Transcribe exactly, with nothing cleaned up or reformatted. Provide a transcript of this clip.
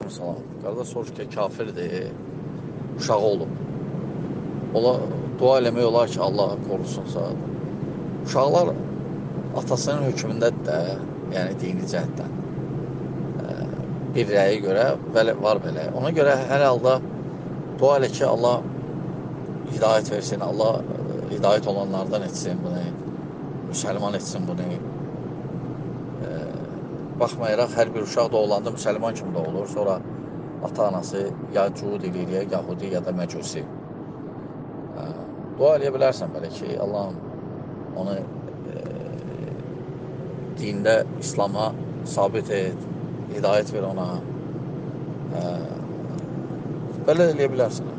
Aleyküm salam. Qardaş sorur ki, kafirdir, uşağı olub. Ola, dua eləmək olar ki, Allah qorusunsa. Uşaqlar atasının hökmündədir də, yəni dini cəhətdən. Bir rəyə görə belə, var belə. Ona görə hər halda dua elə ki, Allah hidayət versin, Allah hidayət olanlardan etsin bunu, müsəlman etsin bunu. Baxmayaraq, hər bir uşaq doğulanda müsəlman kimi doğulur. Sonra ata-anası ya cuhud edir, ya yahudi, ya da məcusi. Dua eləyə bilərsən belə ki, Allahım onu e, dində, İslama sabit et, hidayət ver ona. E, belə eləyə bilərsən.